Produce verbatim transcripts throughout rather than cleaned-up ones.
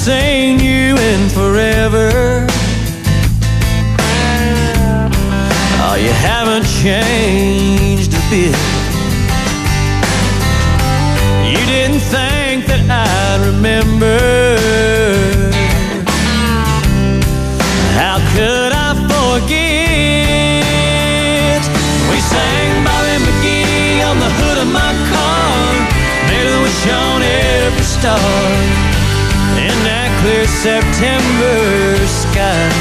seen you in forever. Oh, you haven't changed a bit. You didn't think that I'd remember. How could I forget? We sang Bobby McGee on the hood of my car, made a wish on every star in that clear September sky.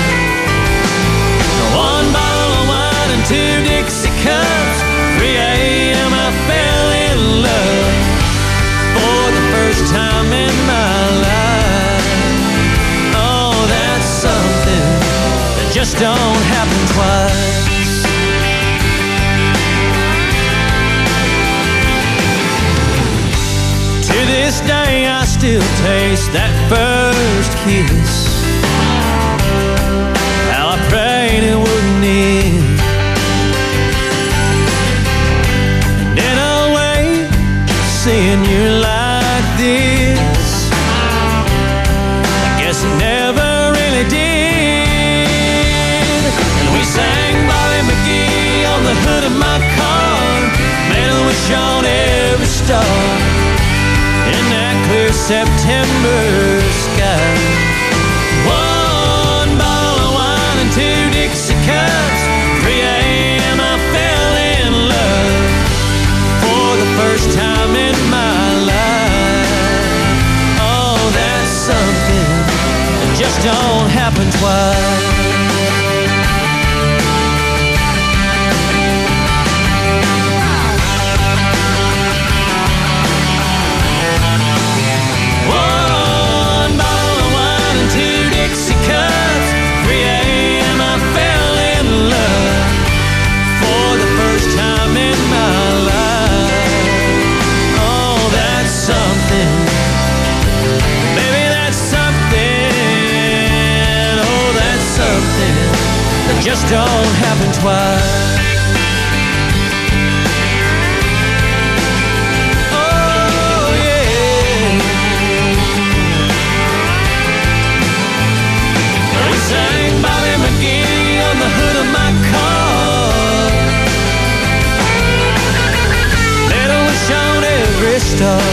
One bottle of wine and two Dixie cups, three a.m. I fell in love for the first time in my life. Oh, that's something that just don't happen twice. To this day I still taste that first kiss. How I prayed it wouldn't end. And in a way, seeing you like this, I guess it never really did. And we sang Bobby McGee on the hood of my car, made a wish on every star in that clear September sky. One bottle of wine and two Dixie cups, three a.m. I fell in love for the first time in my life. Oh, that's something that just don't happen twice. Just don't happen twice. Oh, yeah. We sang Bobby McGee on the hood of my car, made a wish on every star.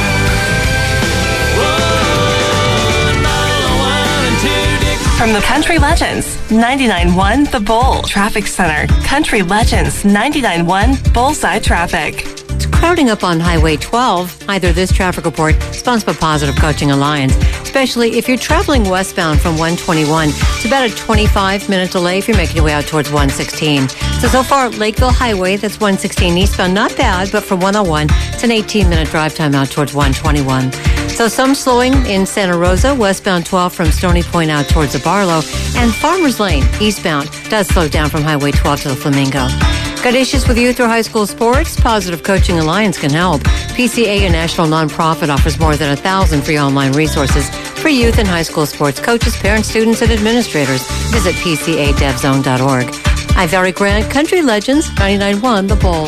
From the Country Legends, ninety-nine point one The Bull Traffic Center. Country Legends, ninety-nine point one Bullseye Traffic. It's crowding up on Highway twelve. Either this traffic report, sponsored by Positive Coaching Alliance, especially if you're traveling westbound from one twenty-one. It's about a twenty-five minute delay if you're making your way out towards one sixteen. So, so far, Lakeville Highway, that's one sixteen eastbound, not bad, but from one oh one, it's an eighteen minute drive time out towards one twenty-one. So some slowing in Santa Rosa, westbound twelve from Stony Point out towards the Barlow, and Farmers Lane, eastbound, does slow down from Highway twelve to the Flamingo. Got issues with youth or high school sports? Positive Coaching Alliance can help. P C A, a national nonprofit, offers more than a thousand free online resources for youth and high school sports coaches, parents, students, and administrators. Visit p c a dev zone dot org. I'm Valerie Grant, Country Legends, ninety-nine point one The Bull.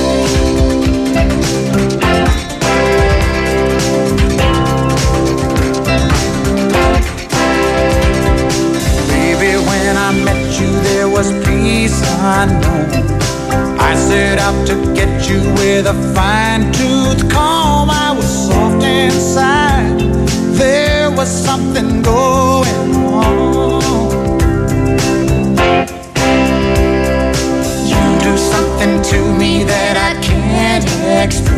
Was peace unknown. I set out to get you with a fine-tooth comb. I was soft inside. There was something going on. You do something to me that I can't explain.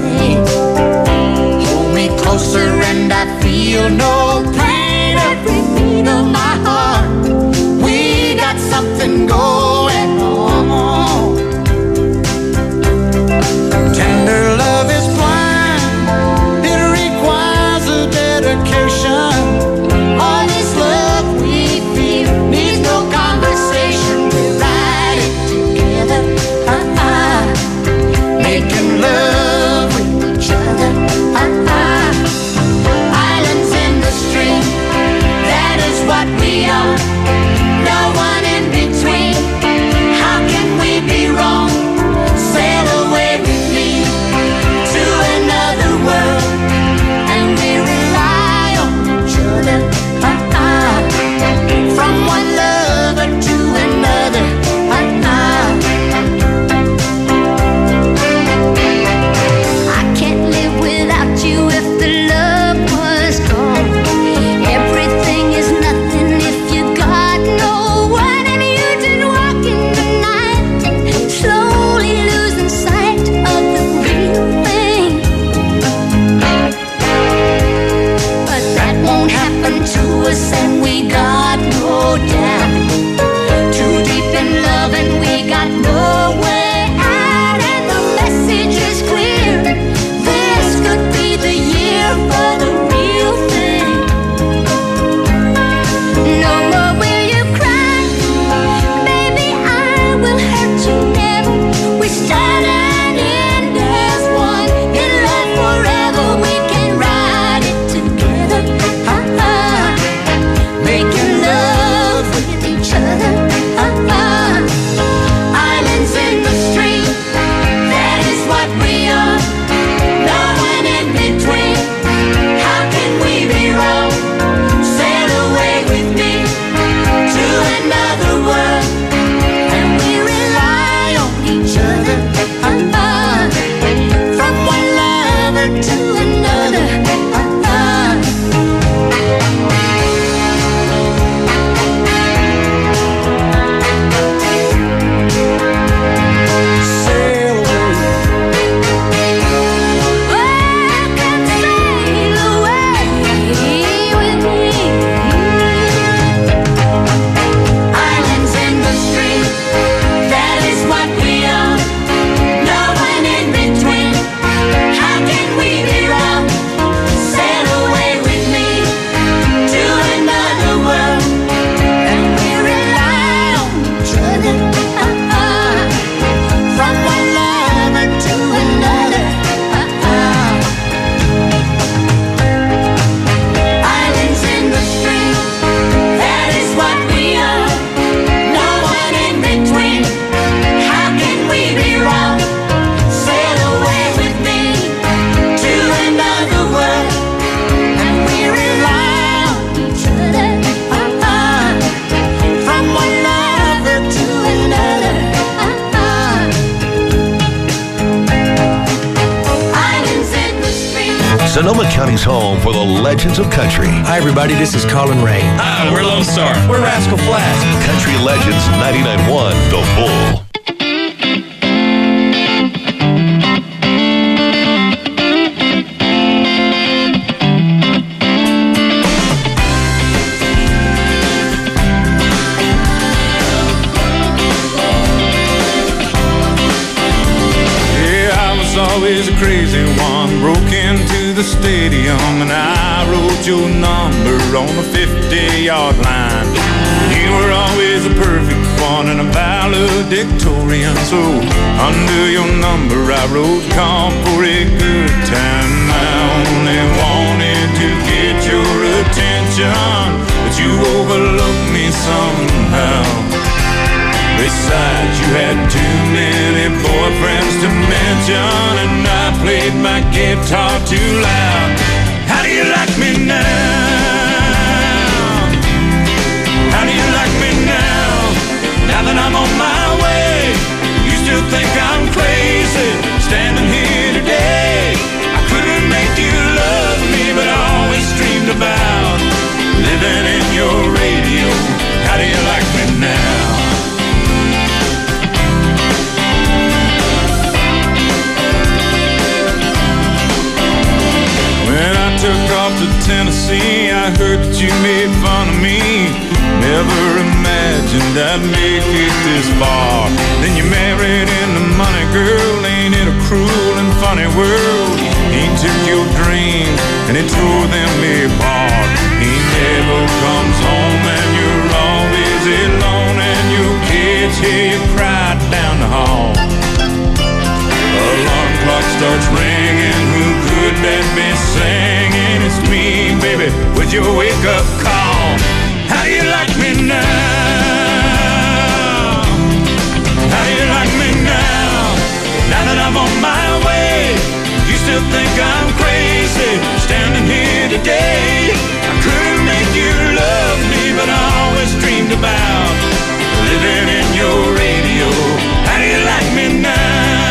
another. Sonoma County's home for the legends of country. Hi, everybody. This is Colin Ray. Hi, we're Lone Star. We're Rascal Flatts. Country Legends ninety-nine point one, The Bull. Always a crazy one, broke into the stadium and I wrote your number on the fifty-yard line. You were always a perfect one and a valedictorian, so under your number I wrote call for a good time. I only wanted to get your attention, but you overlooked me somehow. Besides, you had too many boyfriends to mention, and I played my guitar too loud. How do you like me now? How do you like me now? Now that I'm on my way, you still think I'm crazy, standing here today. I couldn't make you love me, but I always dreamed about living in your radio. How do you like me now? When I took off to Tennessee, I heard that you made fun of me. Never imagined I'd make it this far. Then you married into money, girl. Ain't it a cruel and funny world? He took your dreams and he tore them apart. He never comes home and you're always alone, and your kids hear you cry down the hall. Alarm clock starts ringing, who could that be singing? It's me, baby, with your wake-up call. How do you like me now? How do you like me now? Now that I'm on my way, you still think I'm crazy, standing here today. I couldn't make you love me, but I always dreamed about living in your radio. How do you like me now?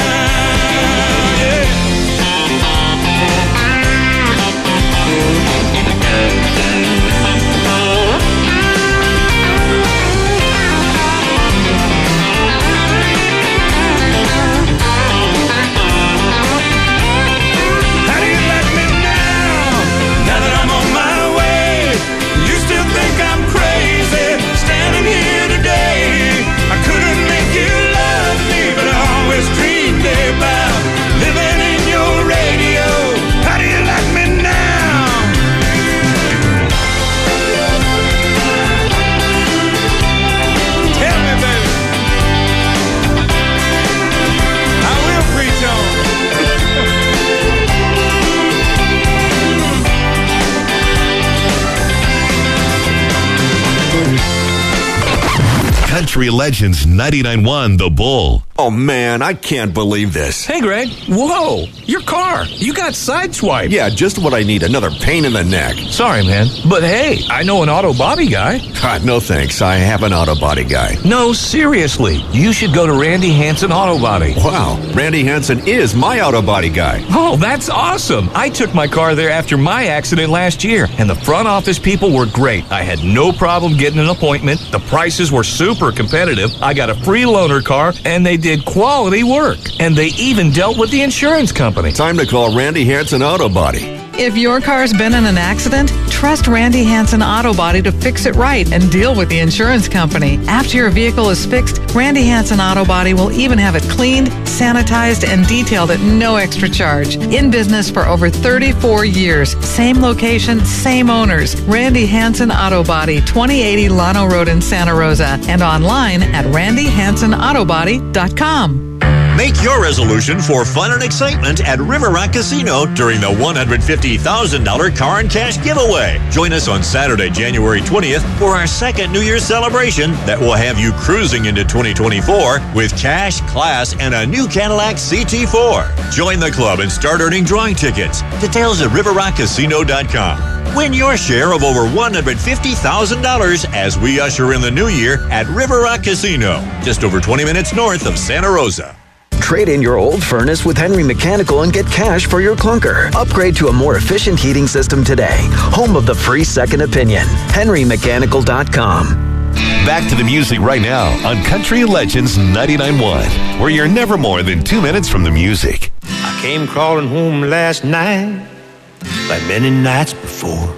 Country Legends ninety-nine point one, The Bull. Oh, man, I can't believe this. Hey, Greg. Whoa, your car. You got sideswiped. Yeah, just what I need. Another pain in the neck. Sorry, man. But hey, I know an auto body guy. God, no thanks. I have an auto body guy. No, seriously. You should go to Randy Hansen Auto Body. Wow, Randy Hansen is my auto body guy. Oh, that's awesome. I took my car there after my accident last year, and the front office people were great. I had no problem getting an appointment. The prices were super competitive. I got a free loaner car, and they did quality work. And they even dealt with the insurance company. Time to call Randy Hansen Auto Body. If your car's been in an accident, trust Randy Hansen Auto Body to fix it right and deal with the insurance company. After your vehicle is fixed, Randy Hansen Auto Body will even have it cleaned, sanitized, and detailed at no extra charge. In business for over thirty-four years. Same location, same owners. Randy Hansen Auto Body, twenty eighty Llano Road in Santa Rosa, and online at randy hansen auto body dot com. Make your resolution for fun and excitement at River Rock Casino during the one hundred fifty thousand dollars car and cash giveaway. Join us on Saturday, January twentieth for our second New Year's celebration that will have you cruising into twenty twenty-four with cash, class, and a new Cadillac C T four. Join the club and start earning drawing tickets. Details at river rock casino dot com. Win your share of over one hundred fifty thousand dollars as we usher in the new year at River Rock Casino, just over twenty minutes north of Santa Rosa. Trade in your old furnace with Henry Mechanical and get cash for your clunker. Upgrade to a more efficient heating system today. Home of the free second opinion. henry mechanical dot com. Back to the music right now on Country Legends ninety-nine point one, where you're never more than two minutes from the music. I came crawling home last night, like many nights before.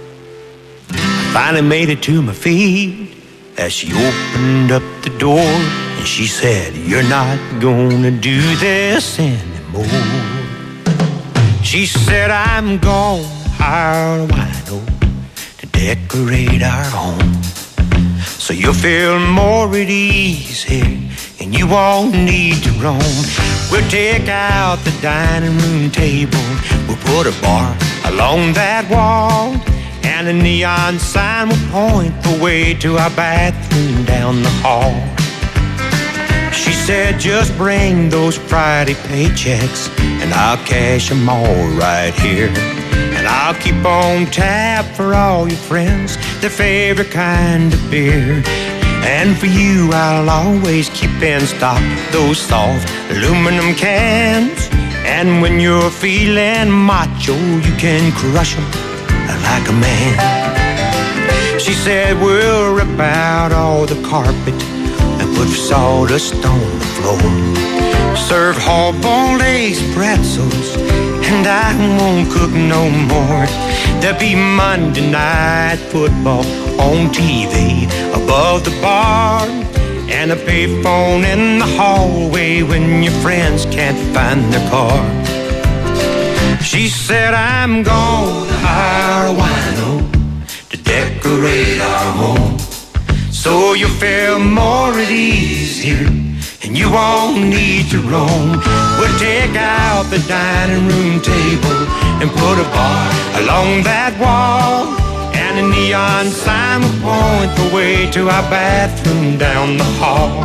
I finally made it to my feet as she opened up the door. And she said, "You're not gonna do this anymore." She said, "I'm gonna hire a wino to decorate our home, so you'll feel more at ease here, and you won't need to roam. We'll take out the dining room table, we'll put a bar along that wall, and a neon sign will point the way to our bathroom down the hall." She said, "Just bring those Friday paychecks, and I'll cash them all right here. And I'll keep on tap for all your friends, their favorite kind of beer. And for you, I'll always keep in stock those soft aluminum cans. And when you're feeling macho, you can crush them like a man." She said, "We'll rip out all the carpet and put sawdust on the floor. Serve hard-boiled eggs, pretzels, and I won't cook no more. There'll be Monday night football on T V above the bar, and a payphone in the hallway when your friends can't find their car." She said, "I'm gonna hire a wino to decorate our home, so you'll feel more at ease here, and you won't need to roam. We'll take out the dining room table and put a bar along that wall, and a neon sign will point the way to our bathroom down the hall."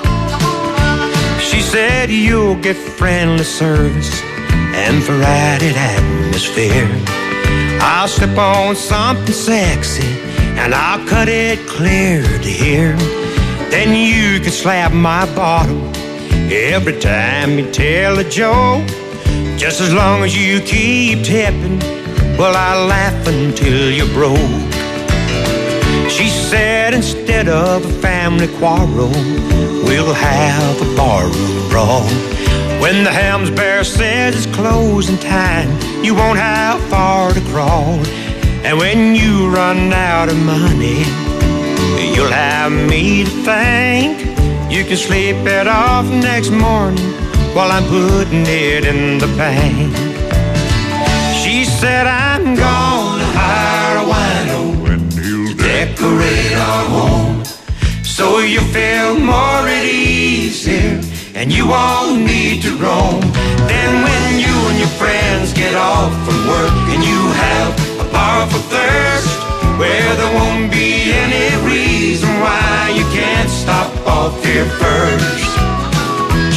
She said, "You'll get friendly service and Friday atmosphere. I'll slip on something sexy, and I'll cut it clear to hear. Then you can slap my bottom every time you tell a joke. Just as long as you keep tipping, well, I'll laugh until you're broke." She said, "Instead of a family quarrel, we'll have a barroom brawl. When the Helms Bear says it's closing time, you won't have far to crawl. And when you run out of money, you'll have me to thank. You can sleep it off next morning while I'm putting it in the bank." She said, "I'm gonna hire a wino to decorate our home, so you feel more at ease here, and you won't need to roam. Then when you and your friends get off from work and you have a powerful thirst, where there won't be any reason why you can't stop off here first."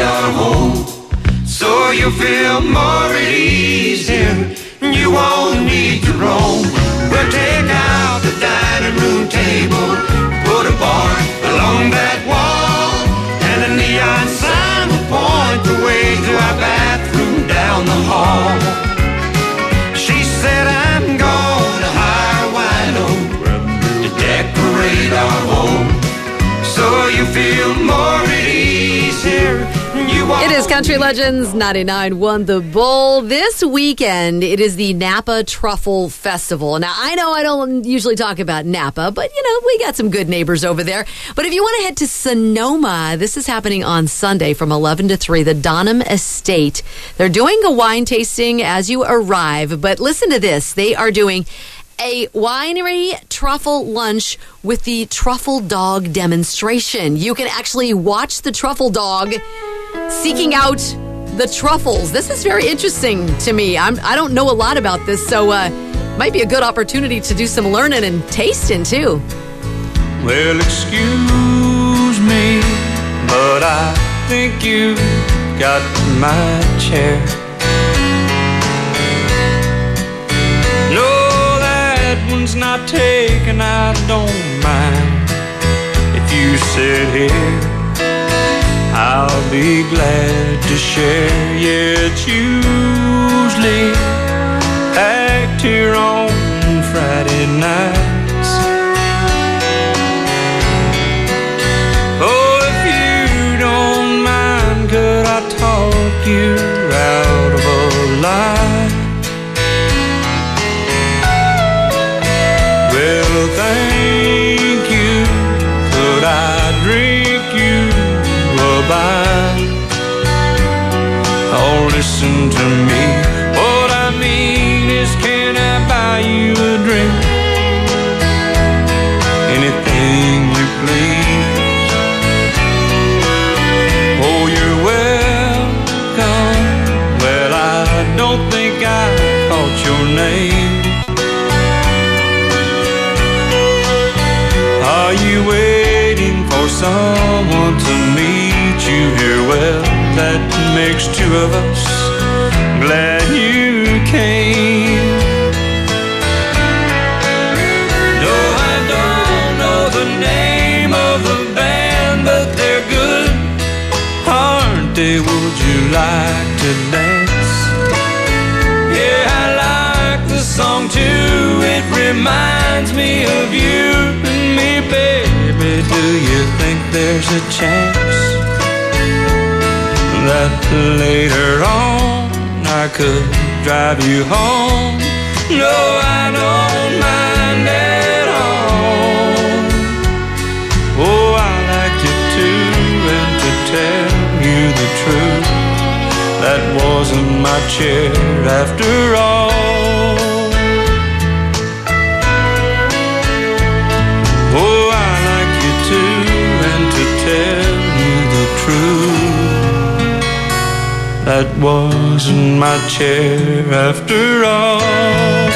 radar home. So you'll feel more at ease here. You won't need to roam. We'll take out the dining room table, put a bar along that wall, and a neon sign will point the way to our bathroom down the hall. She said I'm gonna hire Wino to decorate our home, so you feel more at ease here. It is Country Legends ninety-nine point one The Bull. This weekend, it is the Napa Truffle Festival. Now, I know I don't usually talk about Napa, but, you know, we got some good neighbors over there. But if you want to head to Sonoma, this is happening on Sunday from eleven to three, the Donham Estate. They're doing a wine tasting as you arrive, but listen to this. They are doing a winery truffle lunch with the truffle dog demonstration. You can actually watch the truffle dog seeking out the truffles. This is very interesting to me. I'm, I don't know a lot about this, so uh, might be a good opportunity to do some learning and tasting, too. Well, excuse me, but I think you got my chair. No, that one's not taken, I don't mind. If you sit here, I'll be glad to share. Yeah, it's usually packed here on Friday nights. Oh, if you don't mind, could I talk you out of a lie? Well, thank you. Could I drink you by? Oh, listen to me. What I mean is, can I buy you a drink? Anything you please. Oh, you're welcome. Well, I don't think I caught your name. Are you waiting for someone to meet you here? Well, that makes two of us. Glad you came. No, I don't know the name of the band, but they're good, aren't they? Would you like to dance? Yeah, I like the song too. It reminds me of you and me, baby. Do you think there's a chance that later on I could drive you home? No, I don't mind at all. Oh, I like you too, and to tell you the truth, that wasn't my chair after all. Oh, I like you too, and to tell you the truth, that wasn't my chair after all.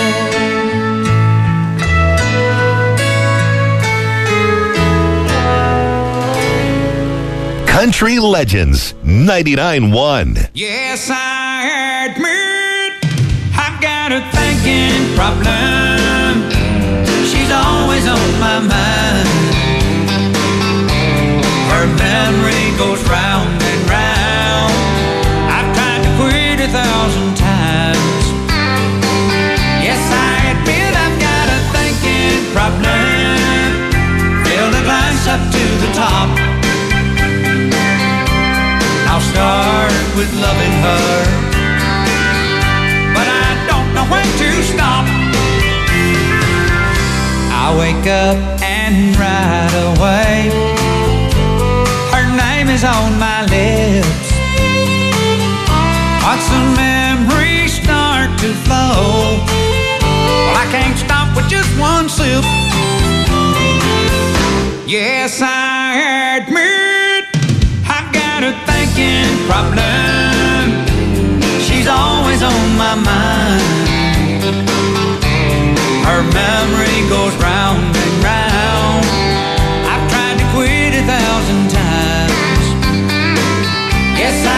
Country Legends ninety-nine point one. Yes, I admit I've got a thinking problem. She's always on my mind. Her memory goes round and round. I've tried to quit a thousand times. Yes, I admit I've got a thinking problem. Fill the glass up to the top. I'll start with loving her, but I don't know when to stop. I wake up and right away her name is on my lips. Once the memories start to flow, well, I can't stop with just one sip. Yes, I admit I've got a thinking problem. She's always on my mind. Her memory goes round and round. I've tried to quit a thousand times. Yes,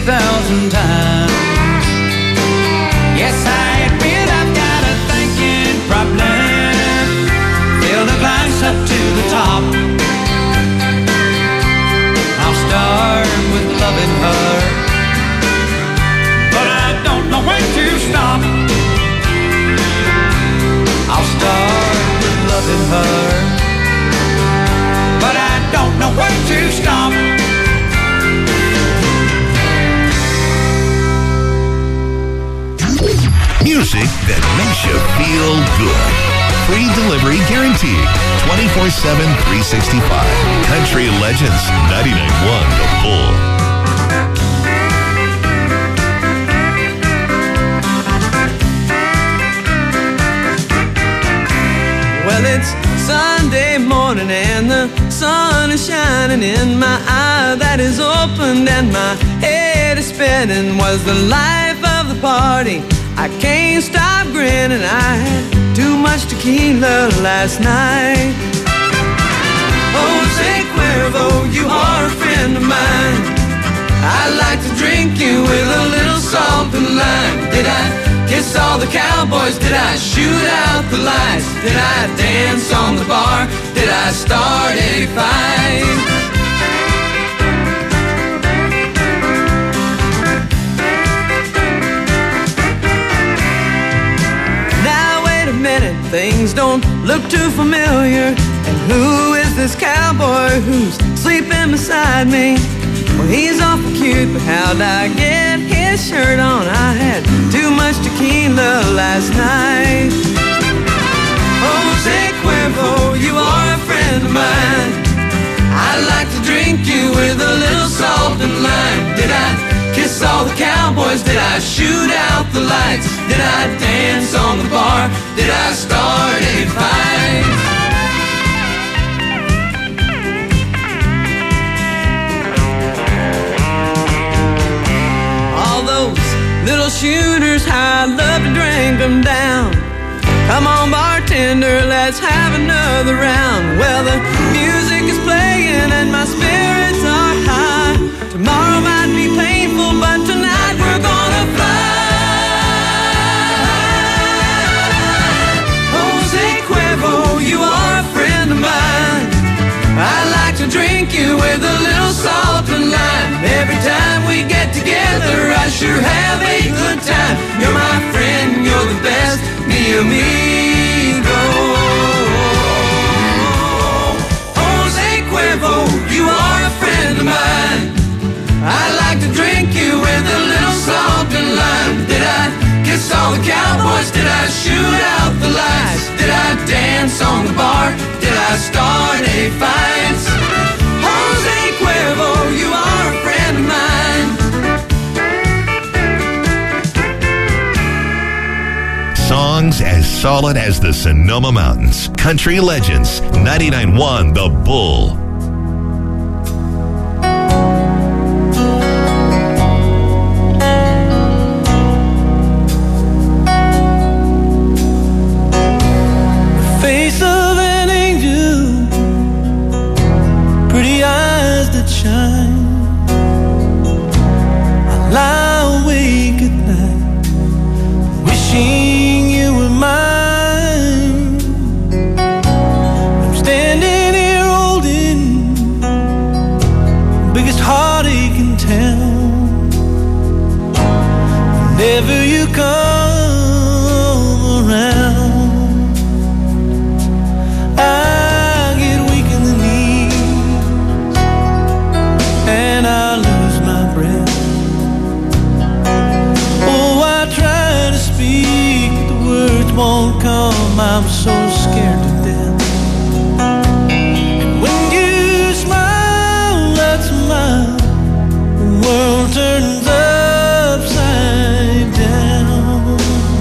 thousand times. Yes, I admit I've got a thinking problem. Fill the glass up to the top. I'll start with loving her, but I don't know when to stop. I'll start with loving her, but I don't know when to stop. Music that makes you feel good. Free delivery guaranteed. twenty-four seven, three sixty-five. Country Legends, ninety-nine point one The Bull. Well, it's Sunday morning and the sun is shining in my eye that is opened and my head is spinning. Was the life of the party. I can't stop grinning. I had too much tequila last night. Jose Cuervo, you are a friend of mine. I like to drink you with a little salt and lime. Did I kiss all the cowboys? Did I shoot out the lights? Did I dance on the bar? Did I start a fight? Things don't look too familiar. And who is this cowboy who's sleeping beside me? Well, he's awful cute, but how'd I get his shirt on? I had too much tequila last night. Jose Cuervo, you are a friend of mine. I like to drink you with a little salt and lime. Did I kiss all the cowboys? Did I shoot out the lights? Did I dance on the bar? Did I start a fight? All those little shooters, how I love to drink them down. Come on, bartender, let's have another round. Well, the music is playing and my spirits are high. Tomorrow might be painful, but tonight we're gonna fly. Jose Cuervo, you are a friend of mine. I like to drink you with a little salt and lime. Every time we get together, I sure have a good time. You're my friend, you're the best, mi amigo. Jose Cuervo, you are a friend of mine. I like to drink you with a little salt and lime. Did I kiss all the cowboys? Did I shoot out the lights? Did I dance on the bar? Did I start a fight? Jose Cuervo, you are a friend of mine. Songs as solid as the Sonoma Mountains. Country Legends, ninety-nine point one The Bull. Face of an angel, pretty eyes that shine. I lie awake at night, wishing you were mine. I'm standing here holding the biggest heartache in town. Whenever you come around, I get weak in the knees and I lose my breath. Oh, I try to speak, but the words won't come. I'm so scared to death. And when you smile, that smile, the world turns upside down.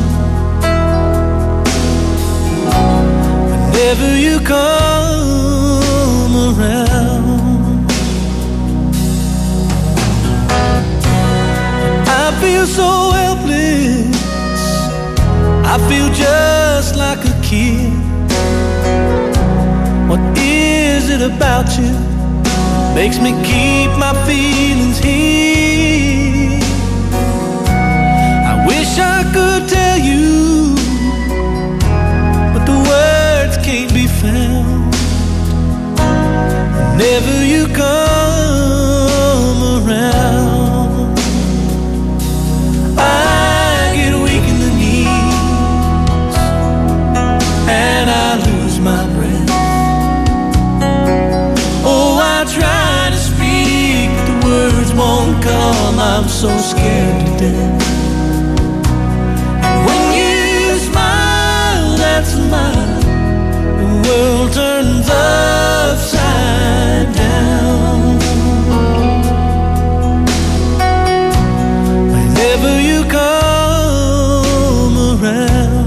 Whenever you come around, I feel so helpless. I feel just like a kid. What is it about you makes me keep my feelings hid? come around, I get weak in the knees and I lose my breath. Oh, I try to speak, but the words won't come. I'm so scared to death. When you smile, that smile, the world turns upside down. Whenever you come around,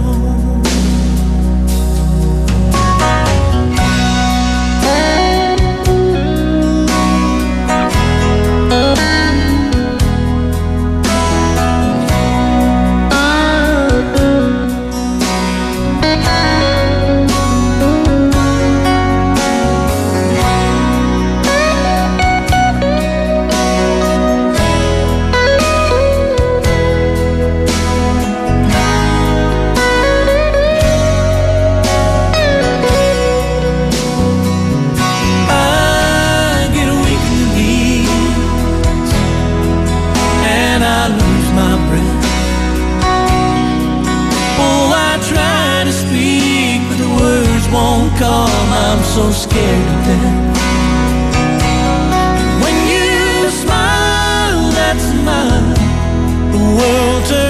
I'm so scared to death. When you smile, that smile, the world turns